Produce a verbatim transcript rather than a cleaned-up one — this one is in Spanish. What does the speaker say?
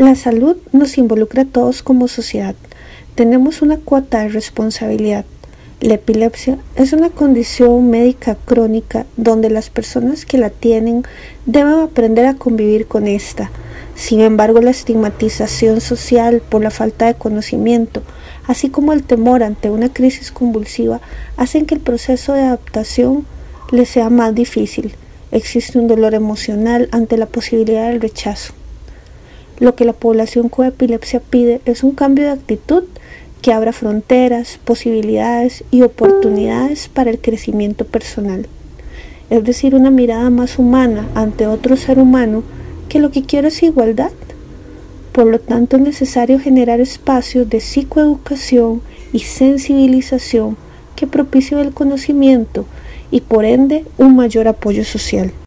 La salud nos involucra a todos como sociedad. Tenemos una cuota de responsabilidad. La epilepsia es una condición médica crónica donde las personas que la tienen deben aprender a convivir con esta. Sin embargo, la estigmatización social por la falta de conocimiento, así como el temor ante una crisis convulsiva, hacen que el proceso de adaptación les sea más difícil. Existe un dolor emocional ante la posibilidad del rechazo. Lo que la población con epilepsia pide es un cambio de actitud que abra fronteras, posibilidades y oportunidades para el crecimiento personal. Es decir, una mirada más humana ante otro ser humano que lo que quiere es igualdad. Por lo tanto, es necesario generar espacios de psicoeducación y sensibilización que propicien el conocimiento y por ende un mayor apoyo social.